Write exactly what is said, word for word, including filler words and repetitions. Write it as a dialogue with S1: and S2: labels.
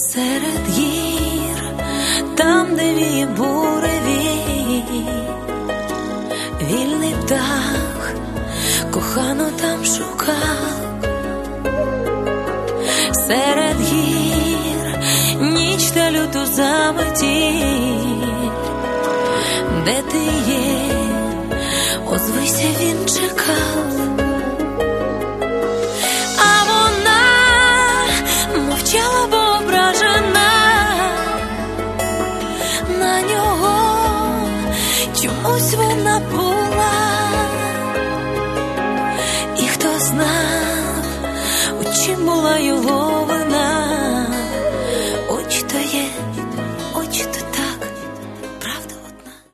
S1: Серед гір, там, де віє буревій, вільний птах кохану там шукав. Серед гір ніч та люту заметіль, де ти є, озвися, він чекав.